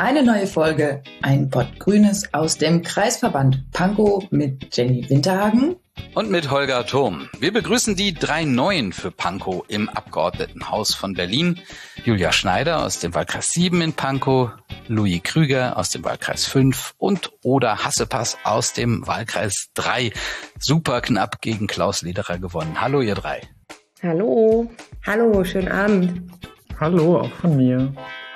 Eine neue Folge, ein Pott Grünes aus dem Kreisverband Pankow mit Jenny Winterhagen und mit Holger Thurm. Wir begrüßen die 3 Neuen für Pankow im Abgeordnetenhaus von Berlin. Julia Schneider aus dem Wahlkreis 7 in Pankow, Louis Krüger aus dem Wahlkreis 5 und Oda Hassepass aus dem Wahlkreis 3. Super knapp gegen Klaus Lederer gewonnen. Hallo ihr 3. Hallo. Hallo, schönen Abend. Hallo, auch von mir.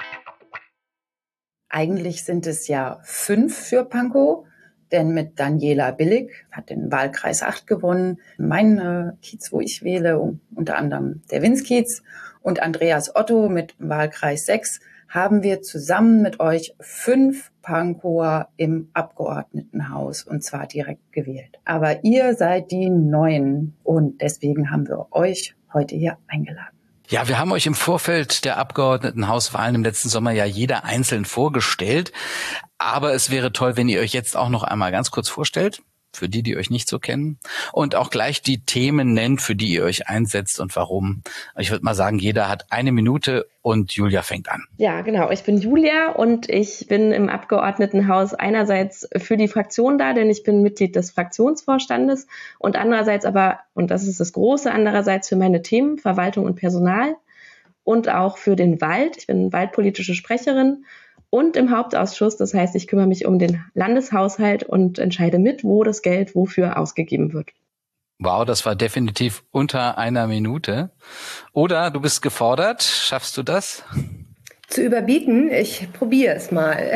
Eigentlich sind es ja 5 für Pankow, denn mit Daniela Billig hat den Wahlkreis 8 gewonnen. Mein Kiez, wo ich wähle, unter anderem der Winskiez, und Andreas Otto mit Wahlkreis 6, haben wir zusammen mit euch 5 Pankower im Abgeordnetenhaus, und zwar direkt gewählt. Aber ihr seid die Neuen und deswegen haben wir euch heute hier eingeladen. Ja, wir haben euch im Vorfeld der Abgeordnetenhauswahlen im letzten Sommer ja jeder einzeln vorgestellt. Aber es wäre toll, wenn ihr euch jetzt auch noch einmal ganz kurz vorstellt, für die, die euch nicht so kennen, und auch gleich die Themen nennt, für die ihr euch einsetzt und warum. Ich würde mal sagen, jeder hat 1 Minute und Julia fängt an. Ja, genau. Ich bin Julia und ich bin im Abgeordnetenhaus einerseits für die Fraktion da, denn ich bin Mitglied des Fraktionsvorstandes, und andererseits aber, und das ist das Große, andererseits für meine Themen Verwaltung und Personal und auch für den Wald. Ich bin waldpolitische Sprecherin und im Hauptausschuss. Das heißt, ich kümmere mich um den Landeshaushalt und entscheide mit, wo das Geld wofür ausgegeben wird. Wow, das war definitiv unter 1 Minute. Oder du bist gefordert. Schaffst du das? Zu überbieten? Ich probiere es mal.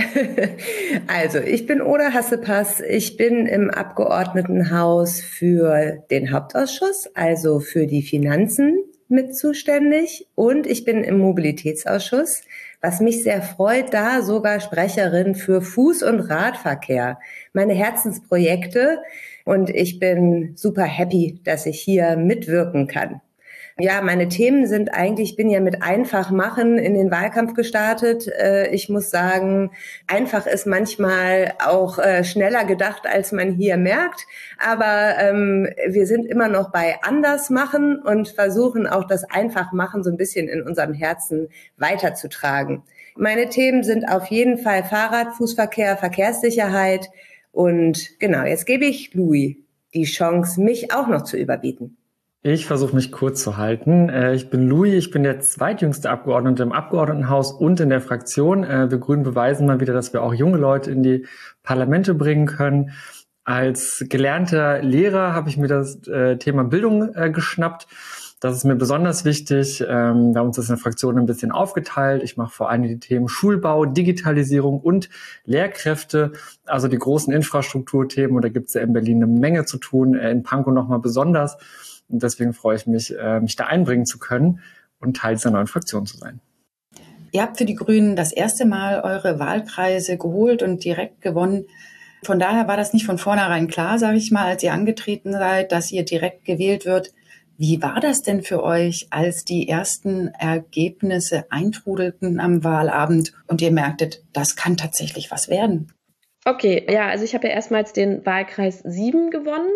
Also, ich bin Oda Hassepass. Ich bin im Abgeordnetenhaus für den Hauptausschuss, also für die Finanzen mit zuständig. Und ich bin im Mobilitätsausschuss, was mich sehr freut, da sogar Sprecherin für Fuß- und Radverkehr. Meine Herzensprojekte. Und ich bin super happy, dass ich hier mitwirken kann. Ja, meine Themen sind eigentlich, ich bin ja mit einfach machen in den Wahlkampf gestartet. Ich muss sagen, einfach ist manchmal auch schneller gedacht, als man hier merkt. Aber wir sind immer noch bei anders machen und versuchen auch das einfach machen so ein bisschen in unserem Herzen weiterzutragen. Meine Themen sind auf jeden Fall Fahrrad, Fußverkehr, Verkehrssicherheit. Und genau, jetzt gebe ich Louis die Chance, mich auch noch zu überbieten. Ich versuche mich kurz zu halten. Ich bin Louis, ich bin der zweitjüngste Abgeordnete im Abgeordnetenhaus und in der Fraktion. Wir Grünen beweisen mal wieder, dass wir auch junge Leute in die Parlamente bringen können. Als gelernter Lehrer habe ich mir das Thema Bildung geschnappt. Das ist mir besonders wichtig. Wir haben uns das in der Fraktion ein bisschen aufgeteilt. Ich mache vor allem die Themen Schulbau, Digitalisierung und Lehrkräfte, also die großen Infrastrukturthemen. Und da gibt es ja in Berlin eine Menge zu tun, in Pankow nochmal besonders. Und deswegen freue ich mich, mich da einbringen zu können und Teil dieser neuen Fraktion zu sein. Ihr habt für die Grünen das erste Mal eure Wahlkreise geholt und direkt gewonnen. Von daher war das nicht von vornherein klar, sage ich mal, als ihr angetreten seid, dass ihr direkt gewählt wird. Wie war das denn für euch, als die ersten Ergebnisse eintrudelten am Wahlabend und ihr merktet, das kann tatsächlich was werden? Okay, ja, also ich habe ja erstmals den Wahlkreis 7 gewonnen.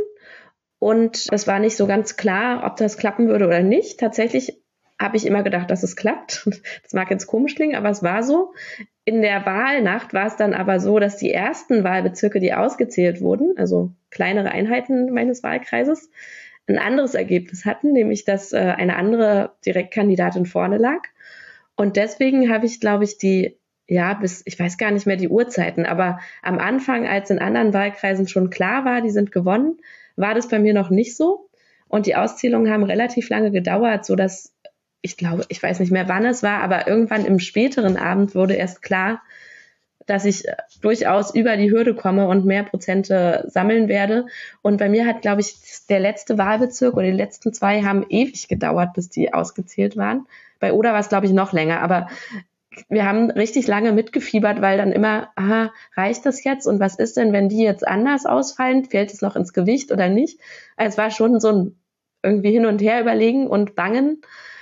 Und es war nicht so ganz klar, ob das klappen würde oder nicht. Tatsächlich habe ich immer gedacht, dass es klappt. Das mag jetzt komisch klingen, aber es war so. In der Wahlnacht war es dann aber so, dass die ersten Wahlbezirke, die ausgezählt wurden, also kleinere Einheiten meines Wahlkreises, ein anderes Ergebnis hatten, nämlich dass eine andere Direktkandidatin vorne lag. Und deswegen habe ich, glaube ich, ich weiß gar nicht mehr die Uhrzeiten, aber am Anfang, als in anderen Wahlkreisen schon klar war, die sind gewonnen, war das bei mir noch nicht so. Und die Auszählungen haben relativ lange gedauert, so dass ich weiß nicht mehr, wann es war, aber irgendwann im späteren Abend wurde erst klar, dass ich durchaus über die Hürde komme und mehr Prozente sammeln werde. Und bei mir hat, glaube ich, der letzte Wahlbezirk oder die letzten 2 haben ewig gedauert, bis die ausgezählt waren. Bei Oda war es, glaube ich, noch länger, aber wir haben richtig lange mitgefiebert, weil dann immer, reicht das jetzt? Und was ist denn, wenn die jetzt anders ausfallen? Fällt es noch ins Gewicht oder nicht? Also es war schon so ein irgendwie hin und her überlegen und bangen.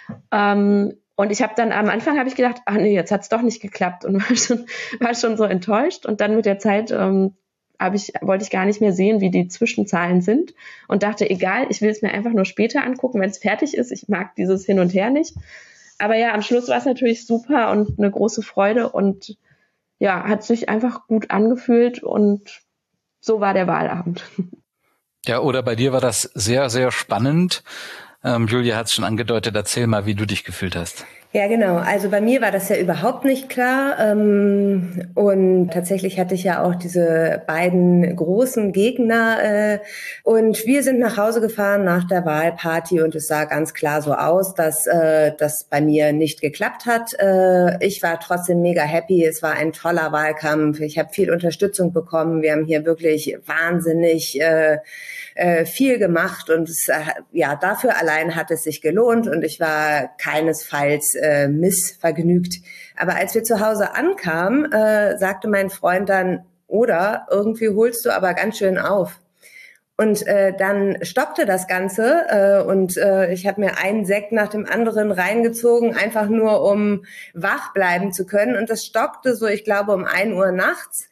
Und ich habe dann am Anfang gedacht, jetzt hat es doch nicht geklappt und war schon so enttäuscht. Und dann mit der Zeit wollte ich gar nicht mehr sehen, wie die Zwischenzahlen sind und dachte, egal, ich will es mir einfach nur später angucken, wenn es fertig ist. Ich mag dieses Hin und Her nicht. Aber ja, am Schluss war es natürlich super und eine große Freude und ja, hat sich einfach gut angefühlt und so war der Wahlabend. Ja, oder bei dir war das sehr, sehr spannend. Julia hat es schon angedeutet, erzähl mal, wie du dich gefühlt hast. Ja, genau. Also bei mir war das ja überhaupt nicht klar. Und tatsächlich hatte ich ja auch diese beiden großen Gegner. Und wir sind nach Hause gefahren nach der Wahlparty und es sah ganz klar so aus, dass das bei mir nicht geklappt hat. Ich war trotzdem mega happy. Es war ein toller Wahlkampf. Ich habe viel Unterstützung bekommen. Wir haben hier wirklich wahnsinnig viel gemacht und ja, dafür allein hat es sich gelohnt und ich war keinesfalls missvergnügt. Aber als wir zu Hause ankamen, sagte mein Freund dann, oder irgendwie holst du aber ganz schön auf. Und dann stoppte das Ganze und ich habe mir einen Sekt nach dem anderen reingezogen, einfach nur um wach bleiben zu können. Und das stockte so, ich glaube, um 1 Uhr nachts.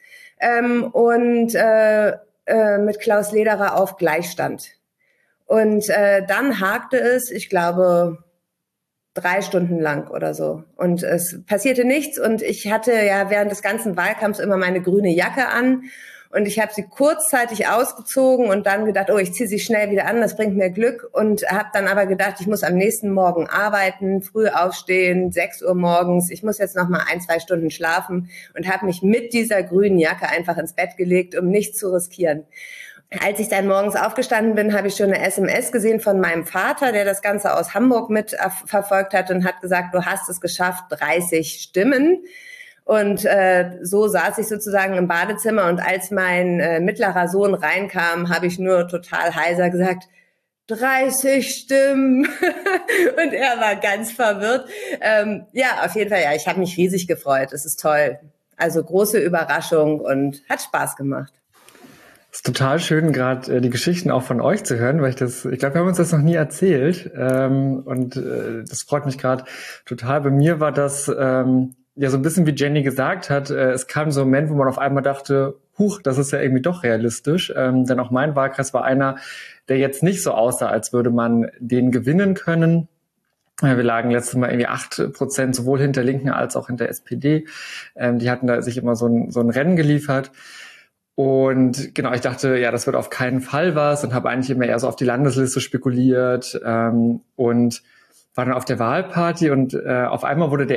Mit Klaus Lederer auf Gleichstand. Und dann hakte es, ich glaube, 3 Stunden lang oder so. Und es passierte nichts. Und ich hatte ja während des ganzen Wahlkampfs immer meine grüne Jacke an. Und ich habe sie kurzzeitig ausgezogen und dann gedacht, oh, ich ziehe sie schnell wieder an, das bringt mir Glück. Und habe dann aber gedacht, ich muss am nächsten Morgen arbeiten, früh aufstehen, 6 Uhr morgens. Ich muss jetzt noch mal 1-2 Stunden schlafen und habe mich mit dieser grünen Jacke einfach ins Bett gelegt, um nichts zu riskieren. Als ich dann morgens aufgestanden bin, habe ich schon eine SMS gesehen von meinem Vater, der das Ganze aus Hamburg mit verfolgt hat und hat gesagt, du hast es geschafft, 30 Stimmen. Und so saß ich sozusagen im Badezimmer und als mein mittlerer Sohn reinkam, habe ich nur total heiser gesagt, 30 Stimmen. Und er war ganz verwirrt. Ja, auf jeden Fall, ja, ich habe mich riesig gefreut. Es ist toll. Also große Überraschung und hat Spaß gemacht. Es ist total schön, gerade die Geschichten auch von euch zu hören, weil ich glaube, wir haben uns das noch nie erzählt. Das freut mich gerade total. Bei mir war das ja so ein bisschen wie Jenny gesagt hat, es kam so ein Moment, wo man auf einmal dachte, huch, das ist ja irgendwie doch realistisch. Denn auch mein Wahlkreis war einer, der jetzt nicht so aussah, als würde man den gewinnen können. Wir lagen letztes Mal irgendwie 8% sowohl hinter Linken als auch hinter SPD. Die hatten da sich immer so ein Rennen geliefert. Und genau, ich dachte, ja, das wird auf keinen Fall was und habe eigentlich immer eher so auf die Landesliste spekuliert und war dann auf der Wahlparty und auf einmal wurde das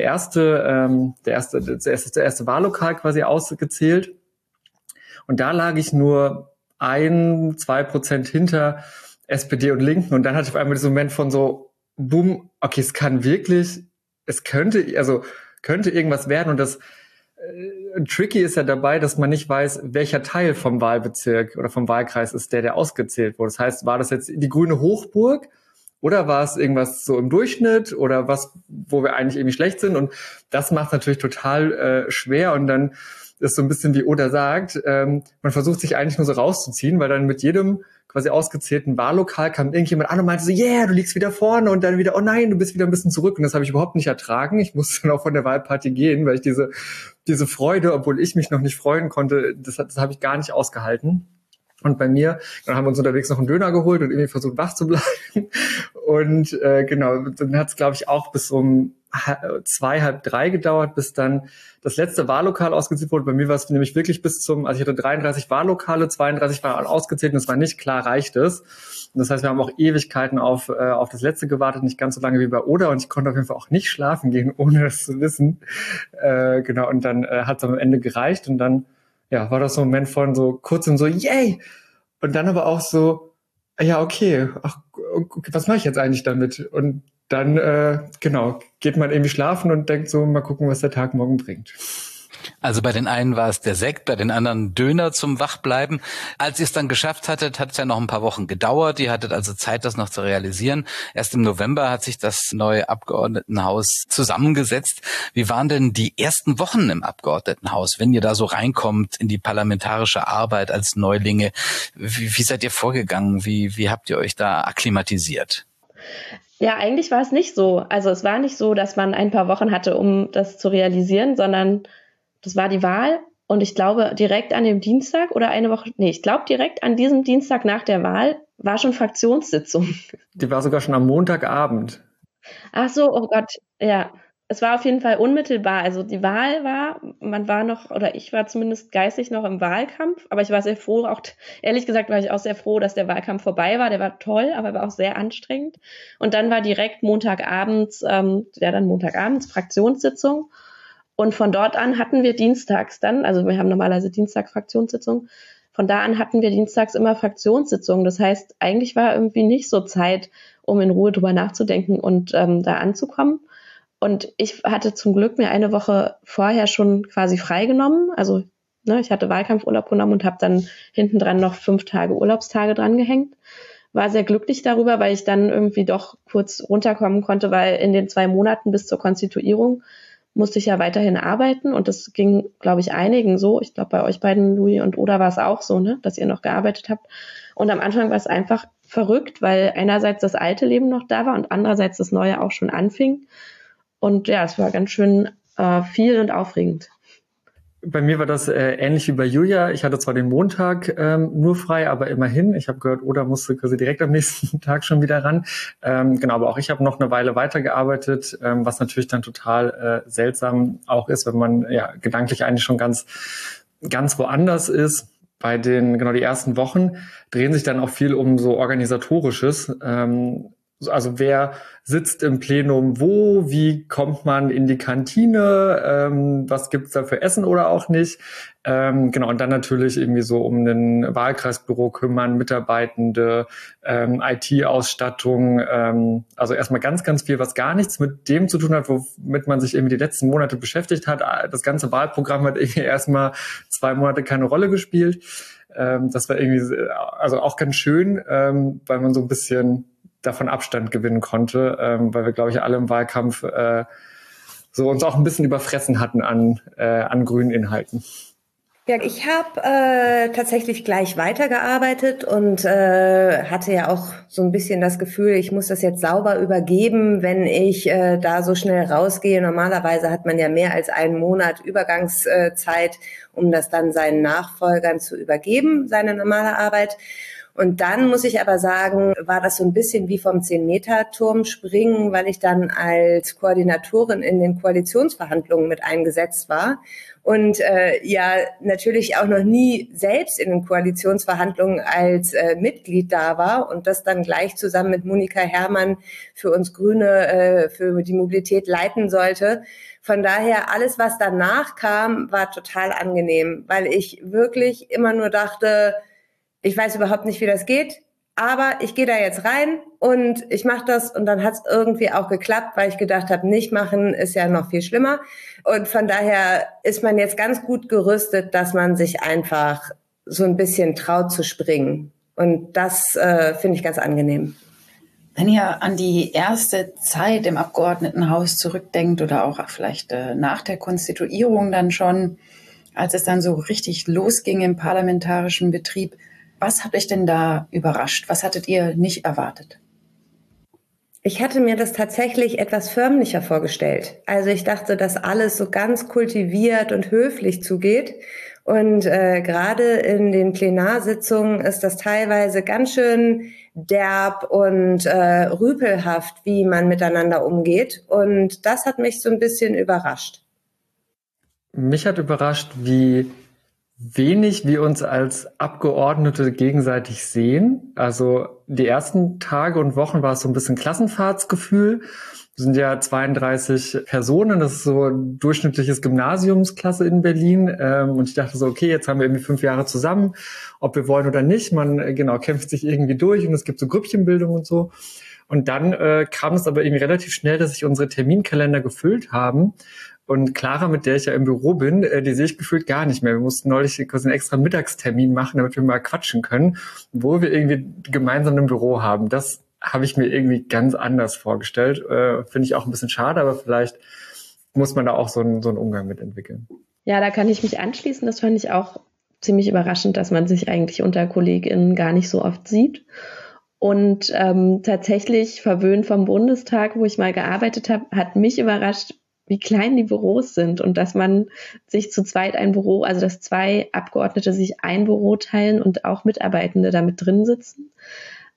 erste Wahllokal quasi ausgezählt und da lag ich nur 1-2% hinter SPD und Linken und dann hatte ich auf einmal diesen Moment von so, boom, okay, es könnte irgendwas werden und das tricky ist ja dabei, dass man nicht weiß, welcher Teil vom Wahlbezirk oder vom Wahlkreis ist der ausgezählt wurde. Das heißt, war das jetzt die grüne Hochburg oder war es irgendwas so im Durchschnitt oder was, wo wir eigentlich irgendwie schlecht sind? Und das macht es natürlich total schwer und dann ist so ein bisschen wie Oda sagt, man versucht sich eigentlich nur so rauszuziehen, weil dann mit jedem quasi ausgezählten Wahllokal kam irgendjemand an und meinte so, yeah, du liegst wieder vorne und dann wieder, oh nein, du bist wieder ein bisschen zurück und das habe ich überhaupt nicht ertragen. Ich musste dann auch von der Wahlparty gehen, weil ich diese Freude, obwohl ich mich noch nicht freuen konnte, das habe ich gar nicht ausgehalten. Und bei mir, dann haben wir uns unterwegs noch einen Döner geholt und irgendwie versucht, wach zu bleiben. Und genau, dann hat es, glaube ich, auch bis um 2, halb 3 gedauert, bis dann das letzte Wahllokal ausgezählt wurde. Bei mir war es nämlich wirklich also ich hatte 33 Wahllokale, 32 waren ausgezählt und es war nicht klar, reicht es. Und das heißt, wir haben auch Ewigkeiten auf das letzte gewartet, nicht ganz so lange wie bei Oda und ich konnte auf jeden Fall auch nicht schlafen gehen, ohne das zu wissen. Genau, und dann hat es am Ende gereicht und dann ja, war das so ein Moment von so kurzem so, yay! Und dann aber auch so, ja, okay, ach, was mache ich jetzt eigentlich damit? Und dann, genau, geht man irgendwie schlafen und denkt so, mal gucken, was der Tag morgen bringt. Also bei den einen war es der Sekt, bei den anderen Döner zum Wachbleiben. Als ihr es dann geschafft hattet, hat es ja noch ein paar Wochen gedauert. Ihr hattet also Zeit, das noch zu realisieren. Erst im November hat sich das neue Abgeordnetenhaus zusammengesetzt. Wie waren denn die ersten Wochen im Abgeordnetenhaus, wenn ihr da so reinkommt in die parlamentarische Arbeit als Neulinge? Wie seid ihr vorgegangen? Wie habt ihr euch da akklimatisiert? Ja, eigentlich war es nicht so. Also es war nicht so, dass man ein paar Wochen hatte, um das zu realisieren, sondern das war die Wahl und ich glaube direkt an dem Dienstag oder ich glaube direkt an diesem Dienstag nach der Wahl war schon Fraktionssitzung. Die war sogar schon am Montagabend. Ach so, oh Gott, ja. Es war auf jeden Fall unmittelbar. Also die Wahl war, man war noch, oder ich war zumindest geistig noch im Wahlkampf, aber ich war sehr froh, auch ehrlich gesagt war ich auch sehr froh, dass der Wahlkampf vorbei war. Der war toll, aber war auch sehr anstrengend. Und dann war direkt Montagabends Fraktionssitzung. Und von dort an hatten wir dienstags dann, also wir haben normalerweise dienstags Fraktionssitzung, von da an hatten wir dienstags immer Fraktionssitzungen. Das heißt, eigentlich war irgendwie nicht so Zeit, um in Ruhe drüber nachzudenken und da anzukommen. Und ich hatte zum Glück mir eine Woche vorher schon quasi freigenommen. Also ich hatte Wahlkampfurlaub genommen und habe dann hinten dran noch 5 Tage Urlaubstage dran gehängt. War sehr glücklich darüber, weil ich dann irgendwie doch kurz runterkommen konnte, weil in den 2 Monaten bis zur Konstituierung musste ich ja weiterhin arbeiten. Und das ging, glaube ich, einigen so. Ich glaube, bei euch beiden, Louis und Oda, war es auch so, ne, dass ihr noch gearbeitet habt. Und am Anfang war es einfach verrückt, weil einerseits das alte Leben noch da war und andererseits das neue auch schon anfing. Und ja, es war ganz schön viel und aufregend. Bei mir war das ähnlich wie bei Julia. Ich hatte zwar den Montag nur frei, aber immerhin. Ich habe gehört, Oda musste quasi direkt am nächsten Tag schon wieder ran. Genau, aber auch ich habe noch eine Weile weitergearbeitet, was natürlich dann total seltsam auch ist, wenn man ja gedanklich eigentlich schon ganz woanders ist. Bei die ersten Wochen drehen sich dann auch viel um so Organisatorisches. Also wer sitzt im Plenum wo, wie kommt man in die Kantine, was gibt's da für Essen oder auch nicht. Genau, und dann natürlich irgendwie so um ein Wahlkreisbüro kümmern, Mitarbeitende, IT-Ausstattung, also erstmal ganz, ganz viel, was gar nichts mit dem zu tun hat, womit man sich irgendwie die letzten Monate beschäftigt hat. Das ganze Wahlprogramm hat irgendwie erstmal 2 Monate keine Rolle gespielt. Das war irgendwie also auch ganz schön, weil man so ein bisschen davon Abstand gewinnen konnte, weil wir, glaube ich, alle im Wahlkampf so uns auch ein bisschen überfressen hatten an grünen Inhalten. Ja, ich habe tatsächlich gleich weitergearbeitet und hatte ja auch so ein bisschen das Gefühl, ich muss das jetzt sauber übergeben, wenn ich da so schnell rausgehe. Normalerweise hat man ja mehr als 1 Monat Übergangszeit, um das dann seinen Nachfolgern zu übergeben, seine normale Arbeit. Und dann muss ich aber sagen, war das so ein bisschen wie vom 10-Meter-Turm springen, weil ich dann als Koordinatorin in den Koalitionsverhandlungen mit eingesetzt war und ja natürlich auch noch nie selbst in den Koalitionsverhandlungen als Mitglied da war und das dann gleich zusammen mit Monika Herrmann für uns Grüne für die Mobilität leiten sollte. Von daher, alles, was danach kam, war total angenehm, weil ich wirklich immer nur dachte, ich weiß überhaupt nicht, wie das geht, aber ich gehe da jetzt rein und ich mache das und dann hat es irgendwie auch geklappt, weil ich gedacht habe, nicht machen ist ja noch viel schlimmer. Und von daher ist man jetzt ganz gut gerüstet, dass man sich einfach so ein bisschen traut zu springen. Und das finde ich ganz angenehm. Wenn ihr an die erste Zeit im Abgeordnetenhaus zurückdenkt oder auch vielleicht nach der Konstituierung dann schon, als es dann so richtig losging im parlamentarischen Betrieb, was hat euch denn da überrascht? Was hattet ihr nicht erwartet? Ich hatte mir das tatsächlich etwas förmlicher vorgestellt. Also ich dachte, dass alles so ganz kultiviert und höflich zugeht. Und gerade in den Plenarsitzungen ist das teilweise ganz schön derb und rüpelhaft, wie man miteinander umgeht. Und das hat mich so ein bisschen überrascht. Mich hat überrascht, wie wenig wir uns als Abgeordnete gegenseitig sehen. Also die ersten Tage und Wochen war es so ein bisschen Klassenfahrtsgefühl. Wir sind ja 32 Personen, das ist so ein durchschnittliches Gymnasiumsklasse in Berlin. Und ich dachte so, okay, jetzt haben wir irgendwie 5 Jahre zusammen, ob wir wollen oder nicht. Man kämpft sich irgendwie durch und es gibt so Grüppchenbildung und so. Und dann kam es aber irgendwie relativ schnell, dass sich unsere Terminkalender gefüllt haben. Und Clara, mit der ich ja im Büro bin, die sehe ich gefühlt gar nicht mehr. Wir mussten neulich quasi einen extra Mittagstermin machen, damit wir mal quatschen können, wo wir irgendwie gemeinsam ein Büro haben. Das habe ich mir irgendwie ganz anders vorgestellt. Finde ich auch ein bisschen schade, aber vielleicht muss man da auch so einen Umgang mit entwickeln. Ja, da kann ich mich anschließen. Das fand ich auch ziemlich überraschend, dass man sich eigentlich unter KollegInnen gar nicht so oft sieht. Und tatsächlich verwöhnt vom Bundestag, wo ich mal gearbeitet habe, hat mich überrascht, wie klein die Büros sind und dass man sich zu zweit ein Büro, also dass 2 Abgeordnete sich ein Büro teilen und auch Mitarbeitende damit drin sitzen.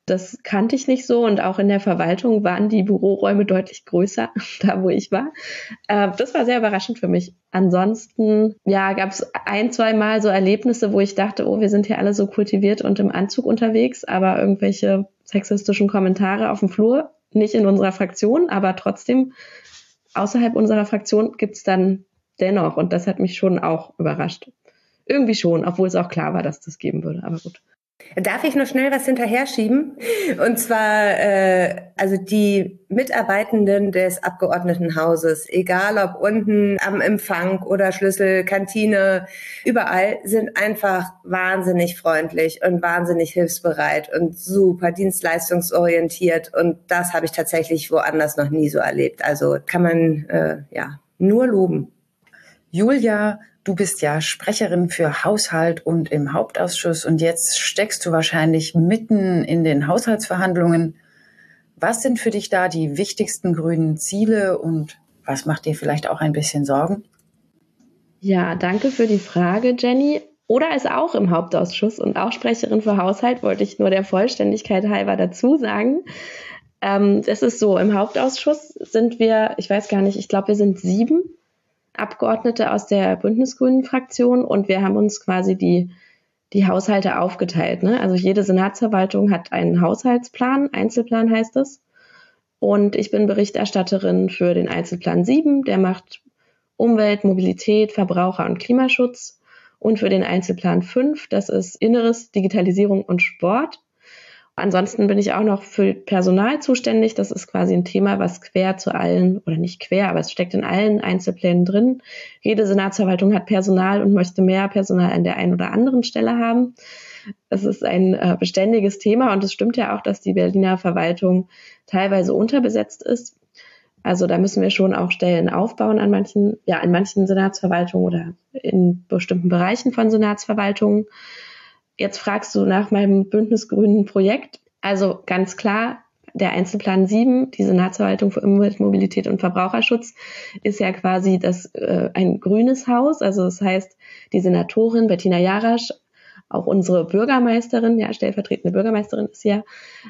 Das kannte ich nicht so und auch in der Verwaltung waren die Büroräume deutlich größer, da wo ich war. Das war sehr überraschend für mich. Ansonsten, ja, gab es 1-2 Mal so Erlebnisse, wo ich dachte, oh, wir sind hier alle so kultiviert und im Anzug unterwegs, aber irgendwelche sexistischen Kommentare auf dem Flur, nicht in unserer Fraktion, aber trotzdem außerhalb unserer Fraktion gibt's dann dennoch und das hat mich schon auch überrascht. Irgendwie schon, obwohl es auch klar war, dass das geben würde, aber gut. Darf ich noch schnell was hinterher schieben? Und zwar, also die Mitarbeitenden des Abgeordnetenhauses, egal ob unten am Empfang oder Schlüssel, Kantine, überall sind einfach wahnsinnig freundlich und wahnsinnig hilfsbereit und super dienstleistungsorientiert. Und das habe ich tatsächlich woanders noch nie so erlebt. Also kann man nur loben. Julia, du bist ja Sprecherin für Haushalt und im Hauptausschuss und jetzt steckst du wahrscheinlich mitten in den Haushaltsverhandlungen. Was sind für dich da die wichtigsten grünen Ziele und was macht dir vielleicht auch ein bisschen Sorgen? Ja, danke für die Frage, Jenny. Oder ist auch im Hauptausschuss und auch Sprecherin für Haushalt, wollte ich nur der Vollständigkeit halber dazu sagen. Es ist so, im Hauptausschuss sind wir, ich weiß gar nicht, ich glaube, wir sind 7 Abgeordnete aus der Bündnis-Grünen-Fraktion und wir haben uns quasi die Haushalte aufgeteilt. Ne? Also jede Senatsverwaltung hat einen Haushaltsplan, Einzelplan heißt es. Und ich bin Berichterstatterin für den Einzelplan 7, der macht Umwelt, Mobilität, Verbraucher und Klimaschutz. Und für den Einzelplan 5, das ist Inneres, Digitalisierung und Sport. Ansonsten bin ich auch noch für Personal zuständig. Das ist quasi ein Thema, was quer zu allen, oder nicht quer, aber es steckt in allen Einzelplänen drin. Jede Senatsverwaltung hat Personal und möchte mehr Personal an der einen oder anderen Stelle haben. Es ist ein beständiges Thema und es stimmt ja auch, dass die Berliner Verwaltung teilweise unterbesetzt ist. Also da müssen wir schon auch Stellen aufbauen in manchen Senatsverwaltungen oder in bestimmten Bereichen von Senatsverwaltungen. Jetzt fragst du nach meinem Bündnis-Grünen Projekt. Also ganz klar, der Einzelplan 7, die Senatsverwaltung für Umwelt, Mobilität und Verbraucherschutz, ist ja quasi ein grünes Haus. Also das heißt, die Senatorin Bettina Jarasch, auch unsere Bürgermeisterin, ja, stellvertretende Bürgermeisterin ist ja,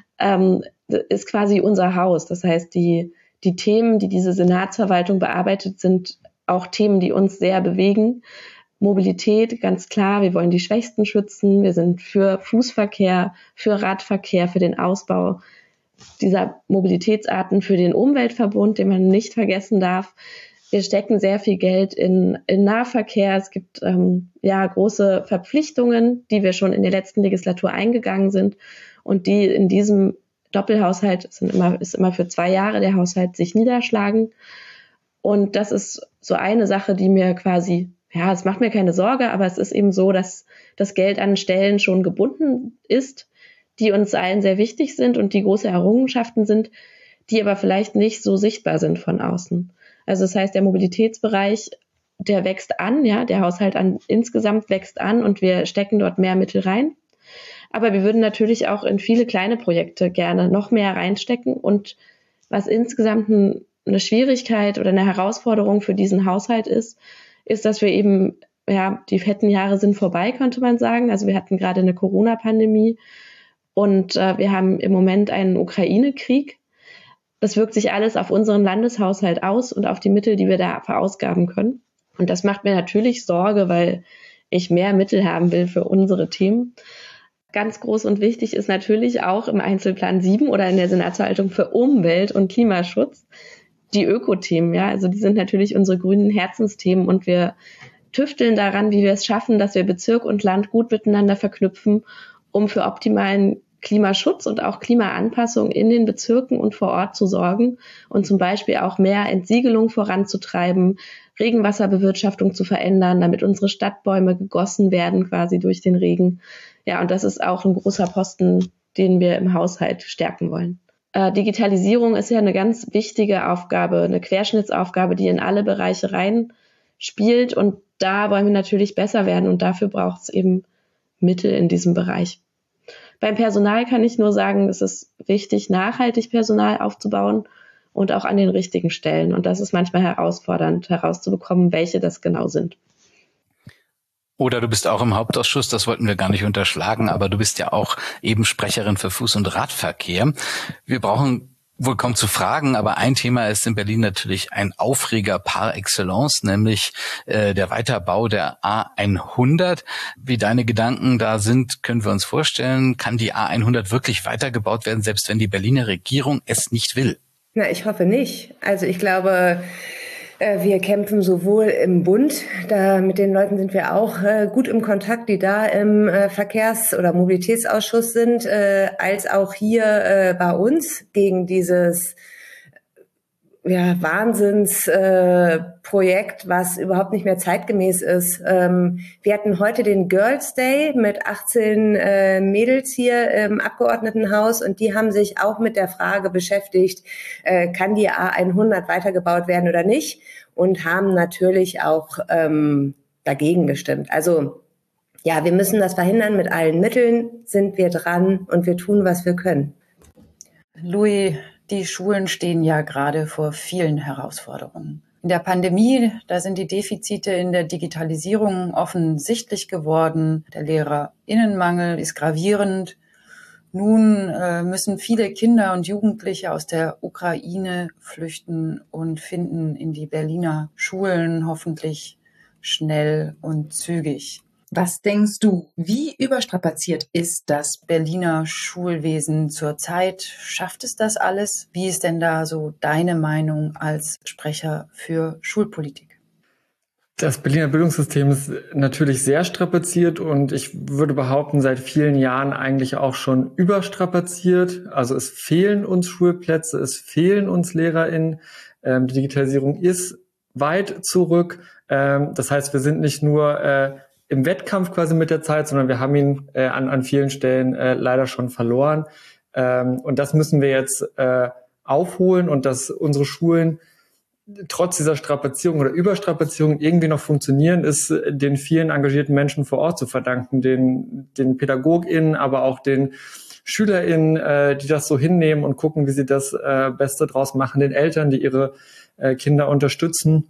ist quasi unser Haus. Das heißt, die Themen, die diese Senatsverwaltung bearbeitet, sind auch Themen, die uns sehr bewegen. Mobilität, ganz klar, wir wollen die Schwächsten schützen, wir sind für Fußverkehr, für Radverkehr, für den Ausbau dieser Mobilitätsarten, für den Umweltverbund, den man nicht vergessen darf. Wir stecken sehr viel Geld in Nahverkehr. Es gibt große Verpflichtungen, die wir schon in der letzten Legislatur eingegangen sind und die in diesem Doppelhaushalt ist immer für 2 Jahre der Haushalt sich niederschlagen. Und das ist so eine Sache, die mir quasi, ja, es macht mir keine Sorge, aber es ist eben so, dass das Geld an Stellen schon gebunden ist, die uns allen sehr wichtig sind und die große Errungenschaften sind, die aber vielleicht nicht so sichtbar sind von außen. Also das heißt, der Mobilitätsbereich, der wächst an, ja, der Haushalt insgesamt wächst an und wir stecken dort mehr Mittel rein. Aber wir würden natürlich auch in viele kleine Projekte gerne noch mehr reinstecken. Und was insgesamt eine Schwierigkeit oder eine Herausforderung für diesen Haushalt ist, dass wir eben, ja, die fetten Jahre sind vorbei, könnte man sagen. Also wir hatten gerade eine Corona-Pandemie und wir haben im Moment einen Ukraine-Krieg. Das wirkt sich alles auf unseren Landeshaushalt aus und auf die Mittel, die wir da verausgaben können. Und das macht mir natürlich Sorge, weil ich mehr Mittel haben will für unsere Themen. Ganz groß und wichtig ist natürlich auch im Einzelplan 7 oder in der Senatsverwaltung für Umwelt und Klimaschutz die Ökothemen. Ja, also die sind natürlich unsere grünen Herzensthemen und wir tüfteln daran, wie wir es schaffen, dass wir Bezirk und Land gut miteinander verknüpfen, um für optimalen Klimaschutz und auch Klimaanpassung in den Bezirken und vor Ort zu sorgen und zum Beispiel auch mehr Entsiegelung voranzutreiben, Regenwasserbewirtschaftung zu verändern, damit unsere Stadtbäume gegossen werden quasi durch den Regen. Ja, und das ist auch ein großer Posten, den wir im Haushalt stärken wollen. Digitalisierung ist ja eine ganz wichtige Aufgabe, eine Querschnittsaufgabe, die in alle Bereiche reinspielt und da wollen wir natürlich besser werden und dafür braucht es eben Mittel in diesem Bereich. Beim Personal kann ich nur sagen, es ist wichtig, nachhaltig Personal aufzubauen und auch an den richtigen Stellen. Und das ist manchmal herausfordernd, herauszubekommen, welche das genau sind. Oder du bist auch im Hauptausschuss, das wollten wir gar nicht unterschlagen, aber du bist ja auch eben Sprecherin für Fuß- und Radverkehr. Wir brauchen wohl kaum zu fragen, aber ein Thema ist in Berlin natürlich ein Aufreger par excellence, nämlich der Weiterbau der A100. Wie deine Gedanken da sind, können wir uns vorstellen. Kann die A100 wirklich weitergebaut werden, selbst wenn die Berliner Regierung es nicht will? Na, ich hoffe nicht. Also ich glaube, wir kämpfen sowohl im Bund, da mit den Leuten sind wir auch gut im Kontakt, die da im Verkehrs- oder Mobilitätsausschuss sind, als auch hier bei uns gegen dieses Wahnsinnsprojekt, was überhaupt nicht mehr zeitgemäß ist. Wir hatten heute den Girls Day mit 18 Mädels hier im Abgeordnetenhaus und die haben sich auch mit der Frage beschäftigt, kann die A100 weitergebaut werden oder nicht, und haben natürlich auch dagegen gestimmt. Also ja, wir müssen das verhindern, mit allen Mitteln sind wir dran und wir tun, was wir können. Louis, die Schulen stehen ja gerade vor vielen Herausforderungen. In der Pandemie, da sind die Defizite in der Digitalisierung offensichtlich geworden. Der Lehrerinnenmangel ist gravierend. Nun müssen viele Kinder und Jugendliche aus der Ukraine flüchten und finden in die Berliner Schulen hoffentlich schnell und zügig. Was denkst du, wie überstrapaziert ist das Berliner Schulwesen zurzeit? Schafft es das alles? Wie ist denn da so deine Meinung als Sprecher für Schulpolitik? Das Berliner Bildungssystem ist natürlich sehr strapaziert und ich würde behaupten, seit vielen Jahren eigentlich auch schon überstrapaziert. Also es fehlen uns Schulplätze, es fehlen uns LehrerInnen. Die Digitalisierung ist weit zurück. Das heißt, wir sind nicht nur im Wettkampf quasi mit der Zeit, sondern wir haben ihn an vielen Stellen leider schon verloren. Und das müssen wir jetzt aufholen und dass unsere Schulen trotz dieser Strapazierung oder Überstrapazierung irgendwie noch funktionieren, ist den vielen engagierten Menschen vor Ort zu verdanken, den PädagogInnen, aber auch den SchülerInnen, die das so hinnehmen und gucken, wie sie das Beste draus machen, den Eltern, die ihre Kinder unterstützen.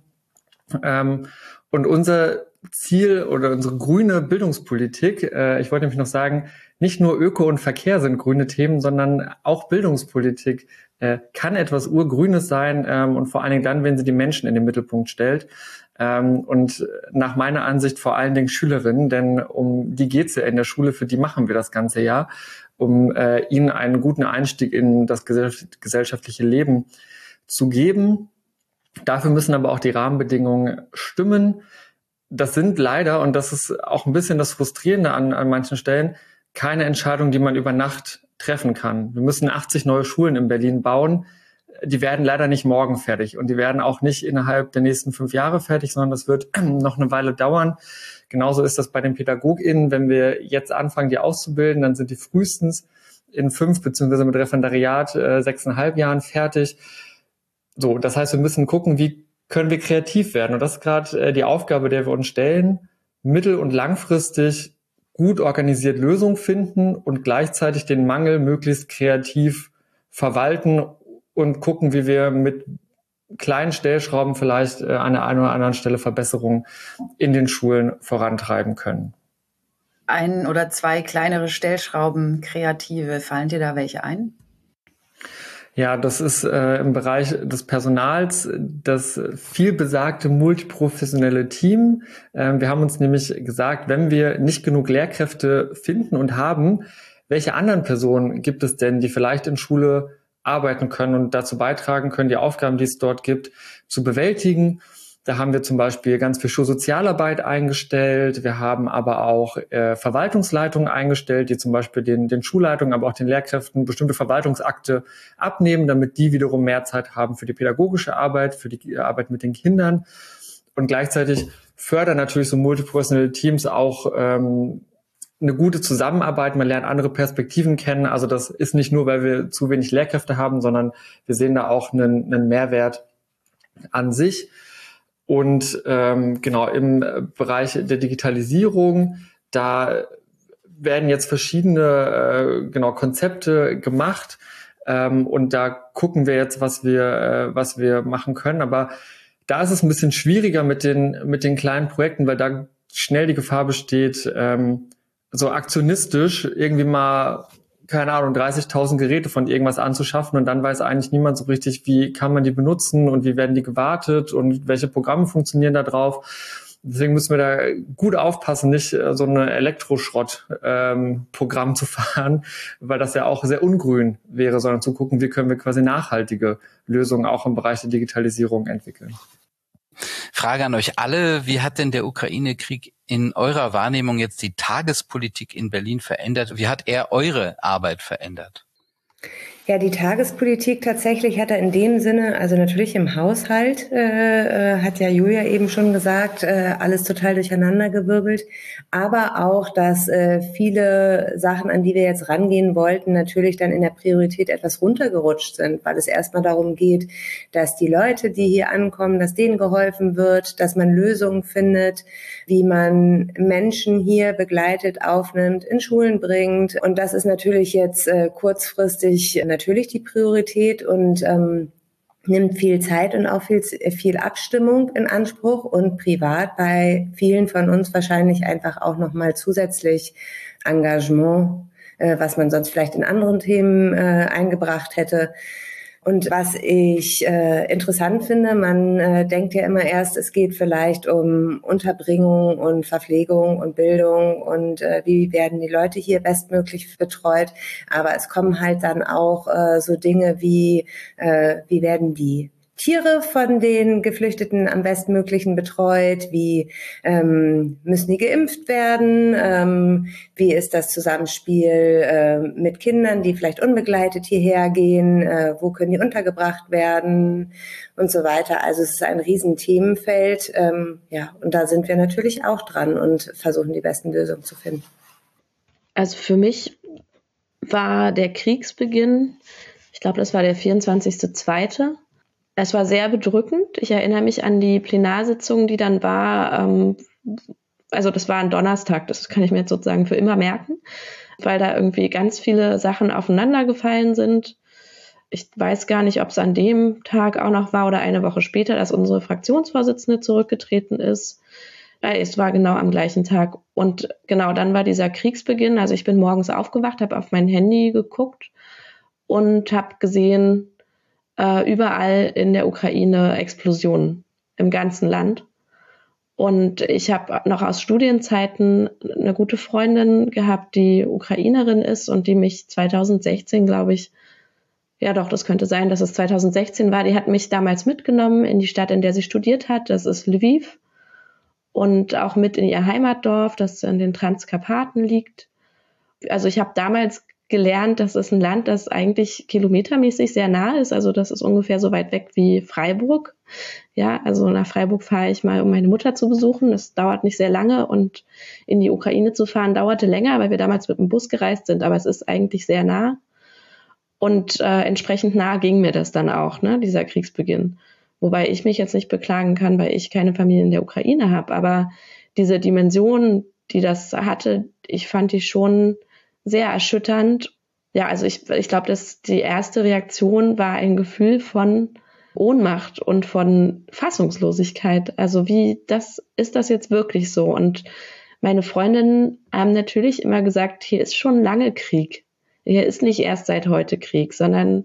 Und unser Ziel oder unsere grüne Bildungspolitik, ich wollte nämlich noch sagen, nicht nur Öko und Verkehr sind grüne Themen, sondern auch Bildungspolitik kann etwas Urgrünes sein und vor allen Dingen dann, wenn sie die Menschen in den Mittelpunkt stellt. Und nach meiner Ansicht vor allen Dingen Schülerinnen, denn um die geht's ja in der Schule, für die machen wir das ganze Jahr, um ihnen einen guten Einstieg in das gesellschaftliche Leben zu geben. Dafür müssen aber auch die Rahmenbedingungen stimmen. Das sind leider, und das ist auch ein bisschen das Frustrierende an manchen Stellen, keine Entscheidung, die man über Nacht treffen kann. Wir müssen 80 neue Schulen in Berlin bauen. Die werden leider nicht morgen fertig und die werden auch nicht innerhalb der nächsten 5 Jahre fertig, sondern das wird noch eine Weile dauern. Genauso ist das bei den PädagogInnen. Wenn wir jetzt anfangen, die auszubilden, dann sind die frühestens in 5 beziehungsweise mit Referendariat 6,5 Jahren fertig. So, das heißt, wir müssen gucken, wie können wir kreativ werden. Und das ist gerade die Aufgabe, der wir uns stellen, mittel- und langfristig gut organisiert Lösungen finden und gleichzeitig den Mangel möglichst kreativ verwalten und gucken, wie wir mit kleinen Stellschrauben vielleicht an der einen oder anderen Stelle Verbesserungen in den Schulen vorantreiben können. 1 oder 2 kleinere Stellschrauben, kreative, fallen dir da welche ein? Ja, das ist im Bereich des Personals das vielbesagte multiprofessionelle Team. Wir haben uns nämlich gesagt, wenn wir nicht genug Lehrkräfte finden und haben, welche anderen Personen gibt es denn, die vielleicht in Schule arbeiten können und dazu beitragen können, die Aufgaben, die es dort gibt, zu bewältigen. Da haben wir zum Beispiel ganz viel Schulsozialarbeit eingestellt. Wir haben aber auch Verwaltungsleitungen eingestellt, die zum Beispiel den Schulleitungen, aber auch den Lehrkräften bestimmte Verwaltungsakte abnehmen, damit die wiederum mehr Zeit haben für die pädagogische Arbeit, für die Arbeit mit den Kindern. Und gleichzeitig fördern natürlich so multiprofessionelle Teams auch eine gute Zusammenarbeit. Man lernt andere Perspektiven kennen. Also das ist nicht nur, weil wir zu wenig Lehrkräfte haben, sondern wir sehen da auch einen Mehrwert an sich. Und genau im Bereich der Digitalisierung, da werden jetzt verschiedene Konzepte gemacht und da gucken wir jetzt, was wir machen können. Aber da ist es ein bisschen schwieriger mit den kleinen Projekten, weil da schnell die Gefahr besteht, so aktionistisch irgendwie mal, keine Ahnung, 30.000 Geräte von irgendwas anzuschaffen und dann weiß eigentlich niemand so richtig, wie kann man die benutzen und wie werden die gewartet und welche Programme funktionieren da drauf. Deswegen müssen wir da gut aufpassen, nicht so ein Elektroschrott-Programm zu fahren, weil das ja auch sehr ungrün wäre, sondern zu gucken, wie können wir quasi nachhaltige Lösungen auch im Bereich der Digitalisierung entwickeln. Frage an euch alle, wie hat denn der Ukraine-Krieg in eurer Wahrnehmung jetzt die Tagespolitik in Berlin verändert? Wie hat er eure Arbeit verändert? Ja, die Tagespolitik tatsächlich hat er in dem Sinne, also natürlich im Haushalt, hat ja Julia eben schon gesagt, alles total durcheinandergewirbelt, aber auch, dass viele Sachen, an die wir jetzt rangehen wollten, natürlich dann in der Priorität etwas runtergerutscht sind, weil es erstmal darum geht, dass die Leute, die hier ankommen, dass denen geholfen wird, dass man Lösungen findet, wie man Menschen hier begleitet, aufnimmt, in Schulen bringt. Und das ist natürlich jetzt kurzfristig natürlich die Priorität und nimmt viel Zeit und auch viel Abstimmung in Anspruch und privat bei vielen von uns wahrscheinlich einfach auch nochmal zusätzlich Engagement, was man sonst vielleicht in anderen Themen eingebracht hätte. Und was ich interessant finde, man denkt ja immer erst, es geht vielleicht um Unterbringung und Verpflegung und Bildung und wie werden die Leute hier bestmöglich betreut. Aber es kommen halt dann auch so Dinge wie werden die Tiere von den Geflüchteten am bestmöglichen betreut? Wie müssen die geimpft werden? Wie ist das Zusammenspiel mit Kindern, die vielleicht unbegleitet hierher gehen? Wo können die untergebracht werden? Und so weiter. Also es ist ein riesen Themenfeld. Ja, und da sind wir natürlich auch dran und versuchen, die besten Lösungen zu finden. Also für mich war der Kriegsbeginn, ich glaube, das war der 24.02. Es war sehr bedrückend. Ich erinnere mich an die Plenarsitzung, die dann war. Also das war ein Donnerstag, das kann ich mir jetzt sozusagen für immer merken, weil da irgendwie ganz viele Sachen aufeinander gefallen sind. Ich weiß gar nicht, ob es an dem Tag auch noch war oder eine Woche später, dass unsere Fraktionsvorsitzende zurückgetreten ist. Es war genau am gleichen Tag. Und genau dann war dieser Kriegsbeginn. Also ich bin morgens aufgewacht, habe auf mein Handy geguckt und habe gesehen, überall in der Ukraine Explosionen im ganzen Land. Und ich habe noch aus Studienzeiten eine gute Freundin gehabt, die Ukrainerin ist und die mich 2016, glaube ich, ja doch, das könnte sein, dass es 2016 war, die hat mich damals mitgenommen in die Stadt, in der sie studiert hat, das ist Lviv, und auch mit in ihr Heimatdorf, das in den Transkarpaten liegt. Also ich habe damals gelernt, das ist ein Land, das eigentlich kilometermäßig sehr nah ist. Also das ist ungefähr so weit weg wie Freiburg. Ja, also nach Freiburg fahre ich mal, um meine Mutter zu besuchen. Das dauert nicht sehr lange und in die Ukraine zu fahren dauerte länger, weil wir damals mit dem Bus gereist sind. Aber es ist eigentlich sehr nah und entsprechend nah ging mir das dann auch, ne, dieser Kriegsbeginn. Wobei ich mich jetzt nicht beklagen kann, weil ich keine Familie in der Ukraine habe. Aber diese Dimension, die das hatte, ich fand die schon sehr erschütternd. Ja, also ich glaube, dass die erste Reaktion war ein Gefühl von Ohnmacht und von Fassungslosigkeit. Also ist das jetzt wirklich so? Und meine Freundinnen haben natürlich immer gesagt, hier ist schon lange Krieg. Hier ist nicht erst seit heute Krieg, sondern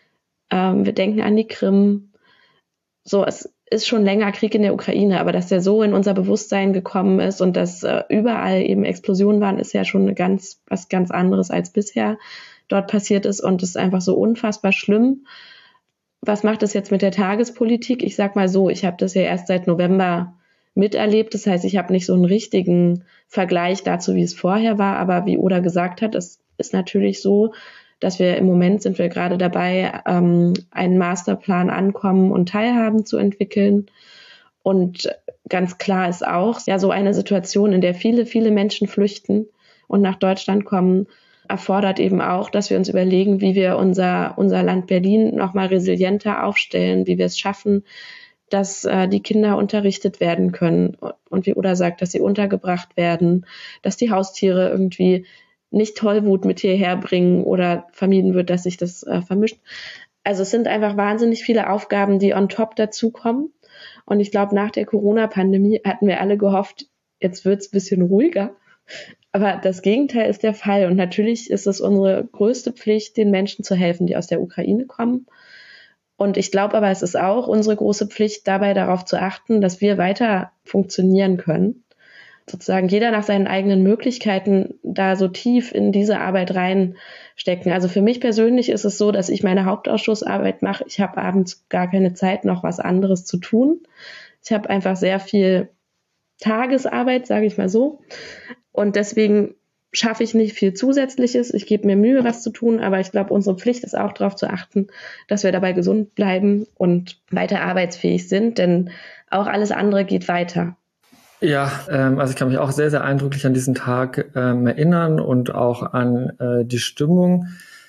wir denken an die Krim. So, es ist schon länger Krieg in der Ukraine, aber dass der so in unser Bewusstsein gekommen ist und dass überall eben Explosionen waren, ist ja schon was ganz anderes als bisher dort passiert ist und es ist einfach so unfassbar schlimm. Was macht das jetzt mit der Tagespolitik? Ich sag mal so, ich habe das ja erst seit November miterlebt, das heißt, ich habe nicht so einen richtigen Vergleich dazu, wie es vorher war, aber wie Oda gesagt hat, es ist natürlich so, dass wir im Moment sind wir gerade dabei, einen Masterplan Ankommen und Teilhaben zu entwickeln. Und ganz klar ist auch, ja, so eine Situation, in der viele, viele Menschen flüchten und nach Deutschland kommen, erfordert eben auch, dass wir uns überlegen, wie wir unser Land Berlin nochmal resilienter aufstellen, wie wir es schaffen, dass die Kinder unterrichtet werden können. Und wie Oda sagt, dass sie untergebracht werden, dass die Haustiere irgendwie nicht Tollwut mit hierher bringen oder vermieden wird, dass sich das vermischt. Also es sind einfach wahnsinnig viele Aufgaben, die on top dazukommen. Und ich glaube, nach der Corona-Pandemie hatten wir alle gehofft, jetzt wird's ein bisschen ruhiger. Aber das Gegenteil ist der Fall. Und natürlich ist es unsere größte Pflicht, den Menschen zu helfen, die aus der Ukraine kommen. Und ich glaube aber, es ist auch unsere große Pflicht, dabei darauf zu achten, dass wir weiter funktionieren können. Sozusagen jeder nach seinen eigenen Möglichkeiten da so tief in diese Arbeit reinstecken. Also für mich persönlich ist es so, dass ich meine Hauptausschussarbeit mache. Ich habe abends gar keine Zeit, noch was anderes zu tun. Ich habe einfach sehr viel Tagesarbeit, sage ich mal so. Und deswegen schaffe ich nicht viel Zusätzliches. Ich gebe mir Mühe, was zu tun, aber ich glaube, unsere Pflicht ist auch darauf zu achten, dass wir dabei gesund bleiben und weiter arbeitsfähig sind, denn auch alles andere geht weiter. Ja, also ich kann mich auch sehr, sehr eindrücklich an diesen Tag erinnern und auch an die Stimmung.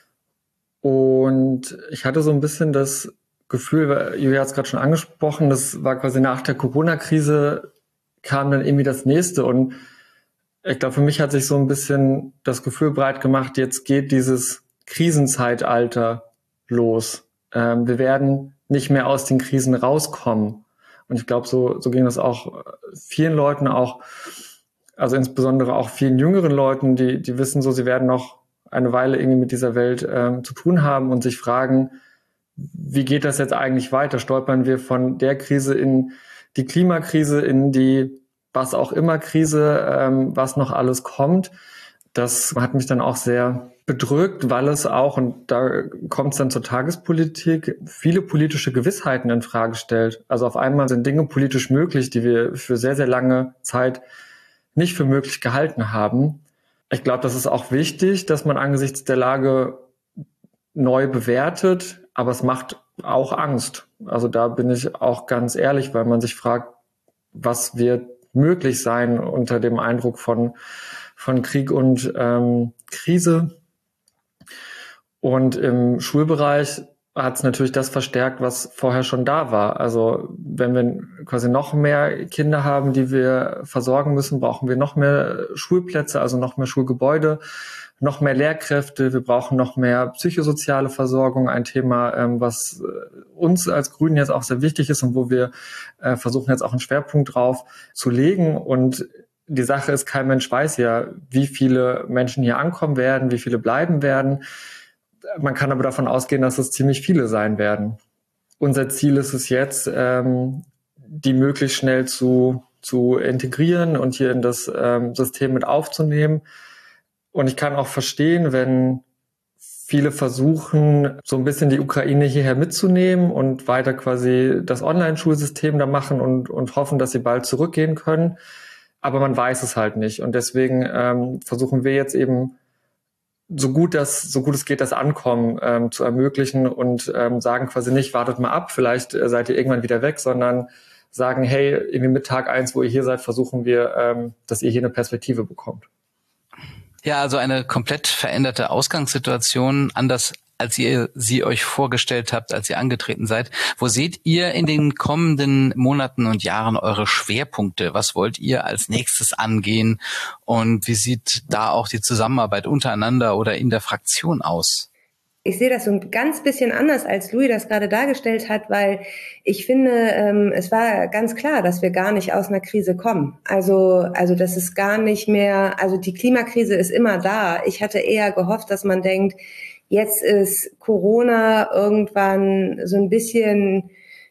Und ich hatte so ein bisschen das Gefühl, Julia hat es gerade schon angesprochen, das war quasi nach der Corona-Krise kam dann irgendwie das Nächste. Und ich glaube, für mich hat sich so ein bisschen das Gefühl breit gemacht, jetzt geht dieses Krisenzeitalter los. Wir werden nicht mehr aus den Krisen rauskommen. Und ich glaube, so ging das auch vielen Leuten, auch, also insbesondere auch vielen jüngeren Leuten, die wissen so, sie werden noch eine Weile irgendwie mit dieser Welt zu tun haben und sich fragen, wie geht das jetzt eigentlich weiter? Stolpern wir von der Krise in die Klimakrise, in die was auch immer Krise, was noch alles kommt? Das hat mich dann auch sehr bedrückt, weil es auch, und da kommt es dann zur Tagespolitik, viele politische Gewissheiten in Frage stellt. Also auf einmal sind Dinge politisch möglich, die wir für sehr, sehr lange Zeit nicht für möglich gehalten haben. Ich glaube, das ist auch wichtig, dass man angesichts der Lage neu bewertet, aber es macht auch Angst. Also da bin ich auch ganz ehrlich, weil man sich fragt, was wird möglich sein unter dem Eindruck von Krieg und Krise. Und im Schulbereich hat es natürlich das verstärkt, was vorher schon da war. Also wenn wir quasi noch mehr Kinder haben, die wir versorgen müssen, brauchen wir noch mehr Schulplätze, also noch mehr Schulgebäude, noch mehr Lehrkräfte. Wir brauchen noch mehr psychosoziale Versorgung, ein Thema, was uns als Grünen jetzt auch sehr wichtig ist und wo wir versuchen jetzt auch einen Schwerpunkt drauf zu legen. Und die Sache ist, kein Mensch weiß ja, wie viele Menschen hier ankommen werden, wie viele bleiben werden. Man kann aber davon ausgehen, dass es ziemlich viele sein werden. Unser Ziel ist es jetzt, die möglichst schnell zu integrieren und hier in das System mit aufzunehmen. Und ich kann auch verstehen, wenn viele versuchen, so ein bisschen die Ukraine hierher mitzunehmen und weiter quasi das Online-Schulsystem da machen und hoffen, dass sie bald zurückgehen können. Aber man weiß es halt nicht. Und deswegen versuchen wir jetzt eben, so gut es geht, das Ankommen zu ermöglichen und sagen quasi nicht, wartet mal ab, vielleicht seid ihr irgendwann wieder weg, sondern sagen, hey, irgendwie mit Tag 1, wo ihr hier seid, versuchen wir, dass ihr hier eine Perspektive bekommt. Ja, also eine komplett veränderte Ausgangssituation, anders als ihr sie euch vorgestellt habt, als ihr angetreten seid. Wo seht ihr in den kommenden Monaten und Jahren eure Schwerpunkte? Was wollt ihr als nächstes angehen? Und wie sieht da auch die Zusammenarbeit untereinander oder in der Fraktion aus? Ich sehe das so ein ganz bisschen anders, als Louis das gerade dargestellt hat, weil ich finde, es war ganz klar, dass wir gar nicht aus einer Krise kommen. Also das ist gar nicht mehr, also die Klimakrise ist immer da. Ich hatte eher gehofft, dass man denkt, jetzt ist Corona irgendwann so ein bisschen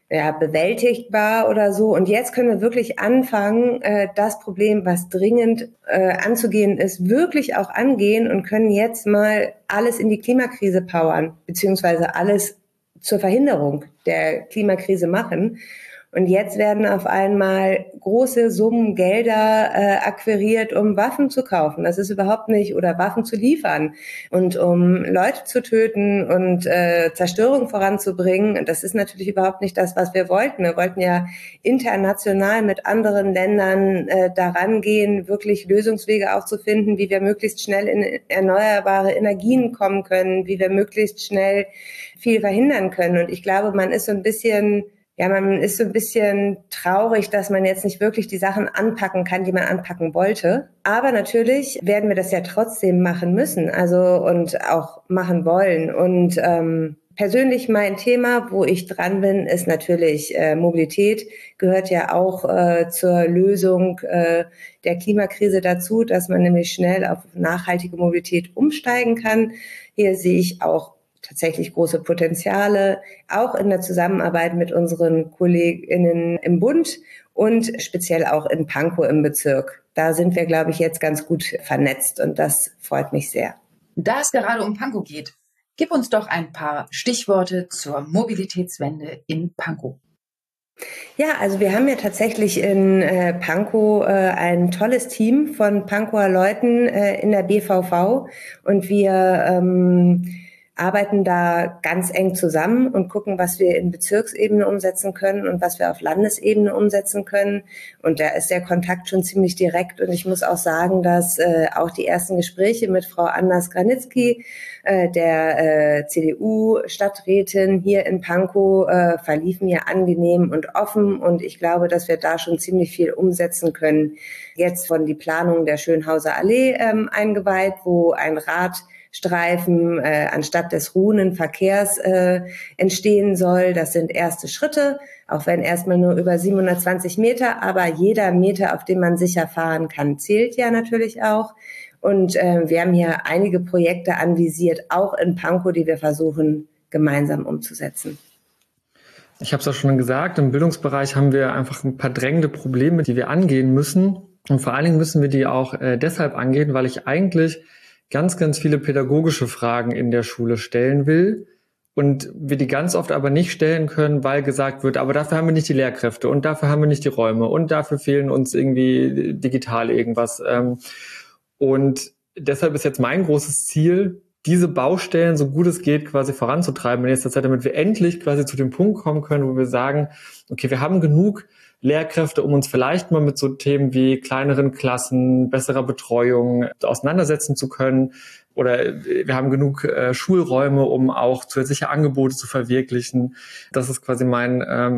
bewältigbar oder so. Und jetzt können wir wirklich anfangen, das Problem, was dringend anzugehen ist, wirklich auch angehen und können jetzt mal alles in die Klimakrise powern, beziehungsweise alles zur Verhinderung der Klimakrise machen. Und jetzt werden auf einmal große Summen Gelder akquiriert, um Waffen zu kaufen. Das ist überhaupt nicht, oder Waffen zu liefern und um Leute zu töten und Zerstörung voranzubringen. Das ist natürlich überhaupt nicht das, was wir wollten. Wir wollten ja international mit anderen Ländern daran gehen, wirklich Lösungswege aufzufinden, wie wir möglichst schnell in erneuerbare Energien kommen können, wie wir möglichst schnell viel verhindern können. Und ich glaube, man ist so ein bisschen traurig, dass man jetzt nicht wirklich die Sachen anpacken kann, die man anpacken wollte. Aber natürlich werden wir das ja trotzdem machen müssen, also und auch machen wollen. Und Persönlich mein Thema, wo ich dran bin, ist natürlich Mobilität, gehört ja auch zur Lösung der Klimakrise dazu, dass man nämlich schnell auf nachhaltige Mobilität umsteigen kann. Hier sehe ich auch tatsächlich große Potenziale, auch in der Zusammenarbeit mit unseren KollegInnen im Bund und speziell auch in Pankow im Bezirk. Da sind wir, glaube ich, jetzt ganz gut vernetzt und das freut mich sehr. Da es gerade um Pankow geht, gib uns doch ein paar Stichworte zur Mobilitätswende in Pankow. Ja, also wir haben ja tatsächlich in Pankow ein tolles Team von Pankower Leuten in der BVV und wir arbeiten da ganz eng zusammen und gucken, was wir in Bezirksebene umsetzen können und was wir auf Landesebene umsetzen können. Und da ist der Kontakt schon ziemlich direkt. Und ich muss auch sagen, dass auch die ersten Gespräche mit Frau Anders Granitzky, der CDU-Stadträtin hier in Pankow, verliefen ja angenehm und offen. Und ich glaube, dass wir da schon ziemlich viel umsetzen können. Jetzt von die Planung der Schönhauser Allee eingeweiht, wo ein Radstreifen anstatt des ruhenden Verkehrs entstehen soll. Das sind erste Schritte, auch wenn erstmal nur über 720 Meter, aber jeder Meter, auf dem man sicher fahren kann, zählt ja natürlich auch. Und wir haben hier einige Projekte anvisiert, auch in Pankow, die wir versuchen, gemeinsam umzusetzen. Ich habe es auch schon gesagt, im Bildungsbereich haben wir einfach ein paar drängende Probleme, die wir angehen müssen. Und vor allen Dingen müssen wir die auch deshalb angehen, weil ich eigentlich ganz, ganz viele pädagogische Fragen in der Schule stellen will und wir die ganz oft aber nicht stellen können, weil gesagt wird, aber dafür haben wir nicht die Lehrkräfte und dafür haben wir nicht die Räume und dafür fehlen uns irgendwie digital irgendwas. Und deshalb ist jetzt mein großes Ziel, diese Baustellen so gut es geht quasi voranzutreiben in nächster Zeit, damit wir endlich quasi zu dem Punkt kommen können, wo wir sagen, okay, wir haben genug Lehrkräfte, um uns vielleicht mal mit so Themen wie kleineren Klassen, besserer Betreuung auseinandersetzen zu können. Oder wir haben genug Schulräume, um auch zusätzliche Angebote zu verwirklichen. Das ist quasi mein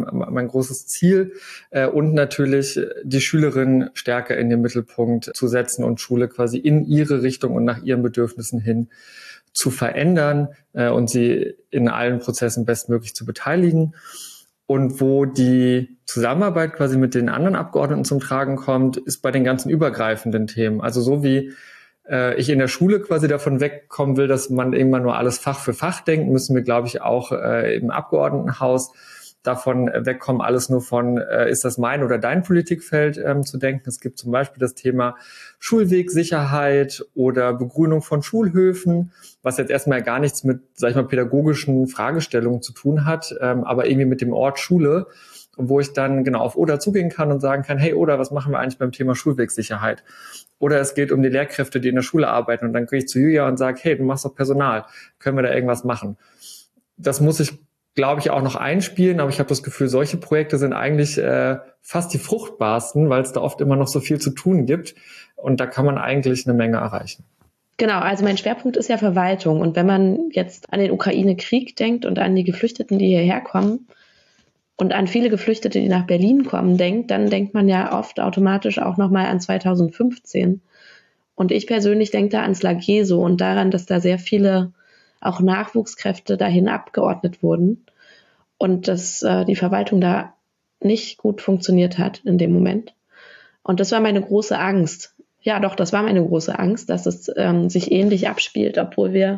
großes Ziel. Und natürlich die Schülerinnen stärker in den Mittelpunkt zu setzen und Schule quasi in ihre Richtung und nach ihren Bedürfnissen hin zu verändern und sie in allen Prozessen bestmöglich zu beteiligen. Und wo die Zusammenarbeit quasi mit den anderen Abgeordneten zum Tragen kommt, ist bei den ganzen übergreifenden Themen. Also so wie ich in der Schule quasi davon wegkommen will, dass man irgendwann nur alles Fach für Fach denkt, müssen wir, glaube ich, auch im Abgeordnetenhaus davon wegkommen, alles nur von, ist das mein oder dein Politikfeld zu denken. Es gibt zum Beispiel das Thema Schulwegsicherheit oder Begrünung von Schulhöfen, was jetzt erstmal gar nichts mit, sag ich mal, pädagogischen Fragestellungen zu tun hat, aber irgendwie mit dem Ort Schule, wo ich dann genau auf Oda zugehen kann und sagen kann, hey Oda, was machen wir eigentlich beim Thema Schulwegsicherheit? Oder es geht um die Lehrkräfte, die in der Schule arbeiten und dann gehe ich zu Julia und sage, hey, du machst doch Personal, können wir da irgendwas machen? Das muss ich, glaube ich, auch noch einspielen, aber ich habe das Gefühl, solche Projekte sind eigentlich fast die fruchtbarsten, weil es da oft immer noch so viel zu tun gibt und da kann man eigentlich eine Menge erreichen. Genau, also mein Schwerpunkt ist ja Verwaltung und wenn man jetzt an den Ukraine-Krieg denkt und an die Geflüchteten, die hierher kommen und an viele Geflüchtete, die nach Berlin kommen, denkt, dann denkt man ja oft automatisch auch nochmal an 2015 und ich persönlich denke da ans Lageso und daran, dass da sehr viele auch Nachwuchskräfte dahin abgeordnet wurden und dass die Verwaltung da nicht gut funktioniert hat in dem Moment. Und das war meine große Angst. Ja, doch, das war meine große Angst, dass es sich ähnlich abspielt, obwohl wir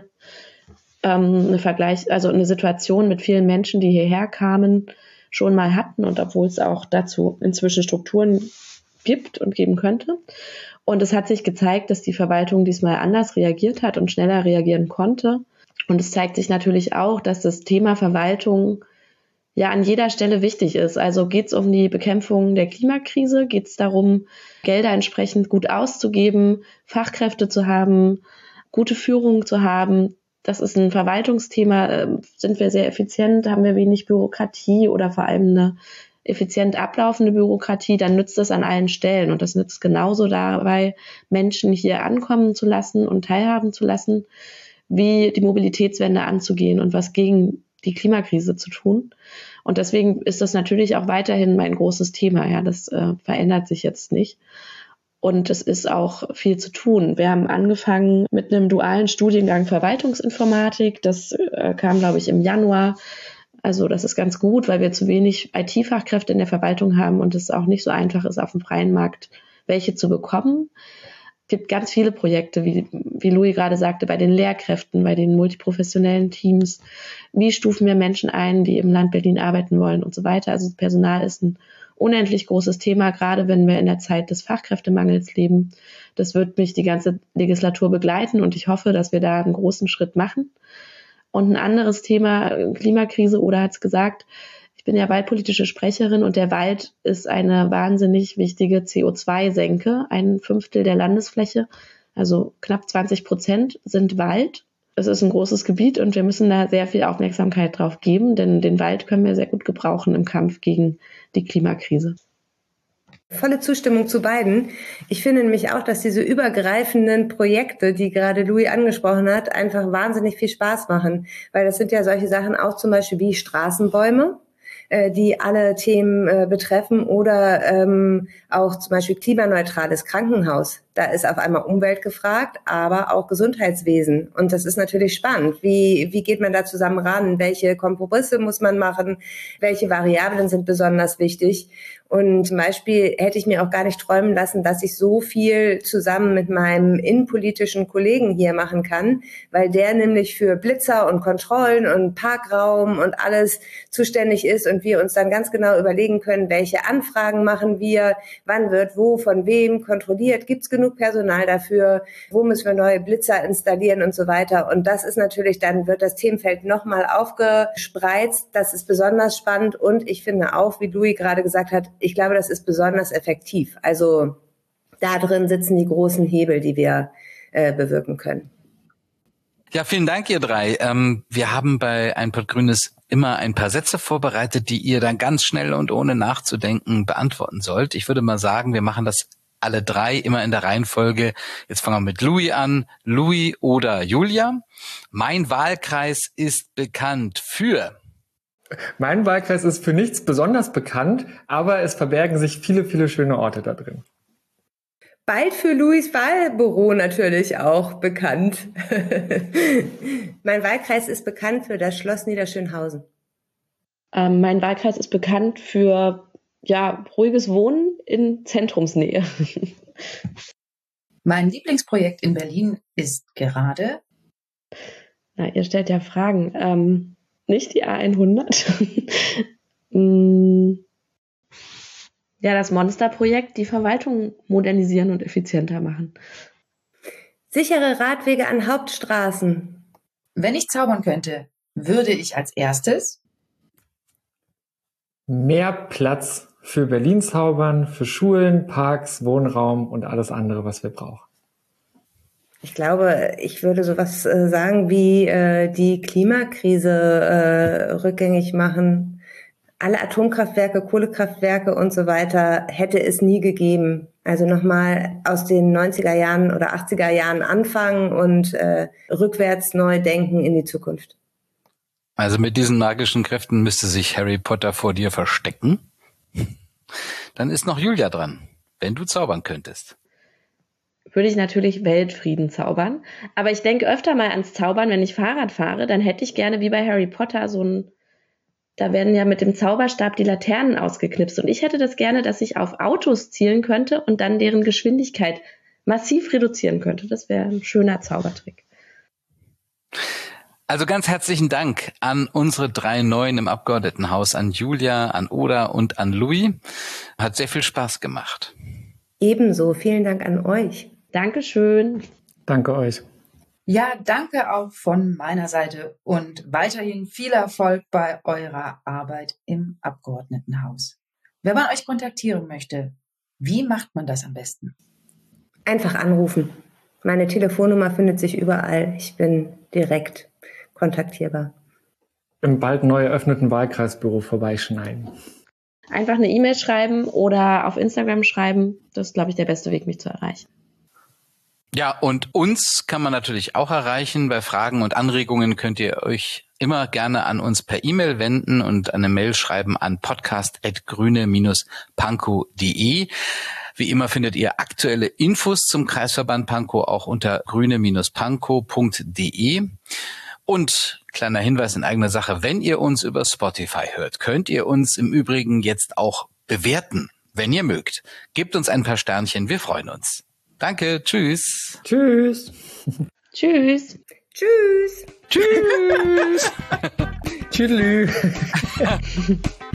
eine Situation mit vielen Menschen, die hierher kamen, schon mal hatten und obwohl es auch dazu inzwischen Strukturen gibt und geben könnte. Und es hat sich gezeigt, dass die Verwaltung diesmal anders reagiert hat und schneller reagieren konnte. Und es zeigt sich natürlich auch, dass das Thema Verwaltung ja an jeder Stelle wichtig ist. Also geht es um die Bekämpfung der Klimakrise, geht es darum, Gelder entsprechend gut auszugeben, Fachkräfte zu haben, gute Führung zu haben. Das ist ein Verwaltungsthema. Sind wir sehr effizient, haben wir wenig Bürokratie oder vor allem eine effizient ablaufende Bürokratie, dann nützt das an allen Stellen. Und das nützt genauso dabei, Menschen hier ankommen zu lassen und teilhaben zu lassen, wie die Mobilitätswende anzugehen und was gegen die Klimakrise zu tun. Und deswegen ist das natürlich auch weiterhin mein großes Thema. Ja, das verändert sich jetzt nicht. Und es ist auch viel zu tun. Wir haben angefangen mit einem dualen Studiengang Verwaltungsinformatik. Das kam, glaube ich, im Januar. Also das ist ganz gut, weil wir zu wenig IT-Fachkräfte in der Verwaltung haben und es auch nicht so einfach ist, auf dem freien Markt welche zu bekommen. Es gibt ganz viele Projekte, wie Louis gerade sagte, bei den Lehrkräften, bei den multiprofessionellen Teams. Wie stufen wir Menschen ein, die im Land Berlin arbeiten wollen und so weiter. Also Personal ist ein unendlich großes Thema, gerade wenn wir in der Zeit des Fachkräftemangels leben. Das wird mich die ganze Legislatur begleiten und ich hoffe, dass wir da einen großen Schritt machen. Und ein anderes Thema, Klimakrise, Oda hat es gesagt, ich bin ja waldpolitische Sprecherin und der Wald ist eine wahnsinnig wichtige CO2-Senke. 1/5 der Landesfläche, also knapp 20% sind Wald. Es ist ein großes Gebiet und wir müssen da sehr viel Aufmerksamkeit drauf geben, denn den Wald können wir sehr gut gebrauchen im Kampf gegen die Klimakrise. Volle Zustimmung zu beiden. Ich finde nämlich auch, dass diese übergreifenden Projekte, die gerade Louis angesprochen hat, einfach wahnsinnig viel Spaß machen. Weil das sind ja solche Sachen auch zum Beispiel wie Straßenbäume, die alle Themen betreffen oder auch zum Beispiel klimaneutrales Krankenhaus. Da ist auf einmal Umwelt gefragt, aber auch Gesundheitswesen. Und das ist natürlich spannend. Wie geht man da zusammen ran? Welche Kompromisse muss man machen? Welche Variablen sind besonders wichtig? Und zum Beispiel hätte ich mir auch gar nicht träumen lassen, dass ich so viel zusammen mit meinem innenpolitischen Kollegen hier machen kann, weil der nämlich für Blitzer und Kontrollen und Parkraum und alles zuständig ist und wir uns dann ganz genau überlegen können, welche Anfragen machen wir, wann wird wo, von wem kontrolliert, gibt es genug Personal dafür, wo müssen wir neue Blitzer installieren und so weiter. Und das ist natürlich, dann wird das Themenfeld nochmal aufgespreizt. Das ist besonders spannend und ich finde auch, wie Louis gerade gesagt hat, ich glaube, das ist besonders effektiv. Also da drin sitzen die großen Hebel, die wir bewirken können. Ja, vielen Dank, ihr drei. Wir haben bei Ein Pott Grünes immer ein paar Sätze vorbereitet, die ihr dann ganz schnell und ohne nachzudenken beantworten sollt. Ich würde mal sagen, wir machen das alle drei immer in der Reihenfolge. Jetzt fangen wir mit Louis an. Louis oder Julia. Mein Wahlkreis ist bekannt für... Mein Wahlkreis ist für nichts besonders bekannt, aber es verbergen sich viele, viele schöne Orte da drin. Bald für Louis Wahlbüro natürlich auch bekannt. Mein Wahlkreis ist bekannt für das Schloss Niederschönhausen. Mein Wahlkreis ist bekannt für ruhiges Wohnen in Zentrumsnähe. Mein Lieblingsprojekt in Berlin ist gerade... Na, ihr stellt ja Fragen. Nicht die A100. Das Monsterprojekt, die Verwaltung modernisieren und effizienter machen. Sichere Radwege an Hauptstraßen. Wenn ich zaubern könnte, würde ich als erstes mehr Platz für Berlin zaubern, für Schulen, Parks, Wohnraum und alles andere, was wir brauchen. Ich glaube, ich würde sowas sagen wie die Klimakrise rückgängig machen. Alle Atomkraftwerke, Kohlekraftwerke und so weiter hätte es nie gegeben. Also nochmal aus den 90er Jahren oder 80er Jahren anfangen und rückwärts neu denken in die Zukunft. Also mit diesen magischen Kräften müsste sich Harry Potter vor dir verstecken. Dann ist noch Julia dran, wenn du zaubern könntest. Würde ich natürlich Weltfrieden zaubern. Aber ich denke öfter mal ans Zaubern, wenn ich Fahrrad fahre, dann hätte ich gerne wie bei Harry Potter da werden ja mit dem Zauberstab die Laternen ausgeknipst. Und ich hätte das gerne, dass ich auf Autos zielen könnte und dann deren Geschwindigkeit massiv reduzieren könnte. Das wäre ein schöner Zaubertrick. Also ganz herzlichen Dank an unsere 3 Neuen im Abgeordnetenhaus, an Julia, an Oda und an Louis. Hat sehr viel Spaß gemacht. Ebenso. Vielen Dank an euch. Dankeschön. Danke euch. Ja, danke auch von meiner Seite und weiterhin viel Erfolg bei eurer Arbeit im Abgeordnetenhaus. Wenn man euch kontaktieren möchte, wie macht man das am besten? Einfach anrufen. Meine Telefonnummer findet sich überall. Ich bin direkt kontaktierbar. Im bald neu eröffneten Wahlkreisbüro vorbeischneiden. Einfach eine E-Mail schreiben oder auf Instagram schreiben. Das ist, glaube ich, der beste Weg, mich zu erreichen. Ja, und uns kann man natürlich auch erreichen. Bei Fragen und Anregungen könnt ihr euch immer gerne an uns per E-Mail wenden und eine Mail schreiben an podcast@grüne-pankow.de. Wie immer findet ihr aktuelle Infos zum Kreisverband Pankow auch unter grüne-pankow.de. Und kleiner Hinweis in eigener Sache, wenn ihr uns über Spotify hört, könnt ihr uns im Übrigen jetzt auch bewerten, wenn ihr mögt. Gebt uns ein paar Sternchen, wir freuen uns. Danke, tschüss. Tschüss. Tschüss. Tschüss. Tschüss. Tschüss.